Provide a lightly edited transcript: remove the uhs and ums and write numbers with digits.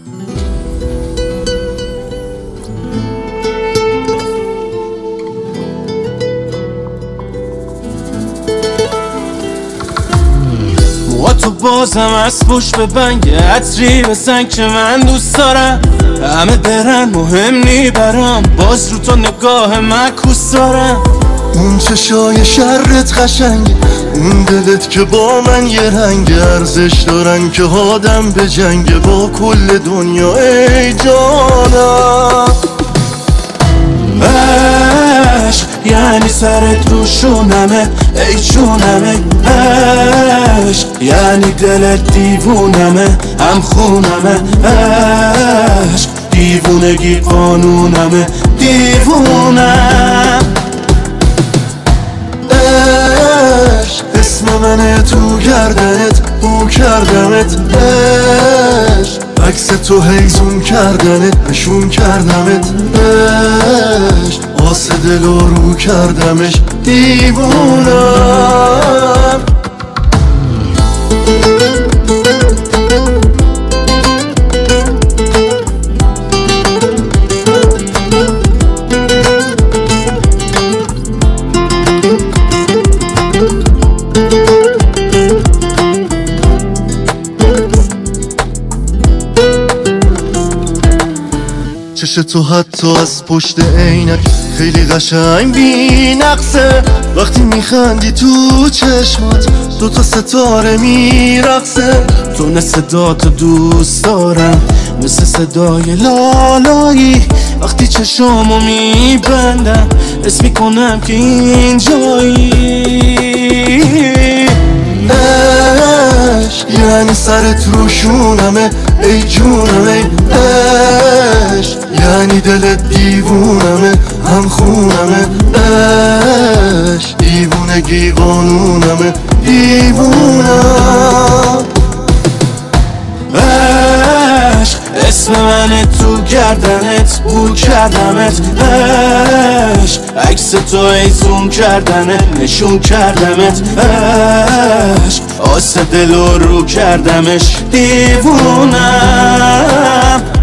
تو بازم از پشت به بنگ عطری بزن که من دوست دارم. همه برن مهم نی برام، باز رو تو نگاه معکوس دارم. اون چشای شرت قشنگه، اون دلت که با من یه رنگ ارزش دارن که آدم به جنگ با کل دنیا. ای جانم عشق یعنی سرت رو شونمه، ای جونمه. عشق یعنی دلت دیوونمه، هم خونمه. عشق دیوونگی قانونمه، دیوونم. عشق اسم منه تو گردنت، بو کردمت. عشق عکس تو هیزون کردنت، نشون کردمت. عشق واسه دل رو کردمش دیوونم. چش تو حتی از پشت عینک خیلی قشنگ بی نقصه. وقتی میخندی تو چشمات دوتا ستاره میرقصه. تو نه صداتو دوست دارم مثل صدای لالایی. وقتی چشامو میبندم حس میکنم که اینجایی. عشق یعنی سرت رو شونمه، ای جونمه. عشق یعنی دلت دیوونمه، هم خونمه. عشق دیوونگی قانونمه، دیوونم. عشق اسم منه تو گردنت، بو کردمت. عشق عکس تو ایزون کردنه، نشون کردمت. عشق آسه دل رو کردمش دیوونم.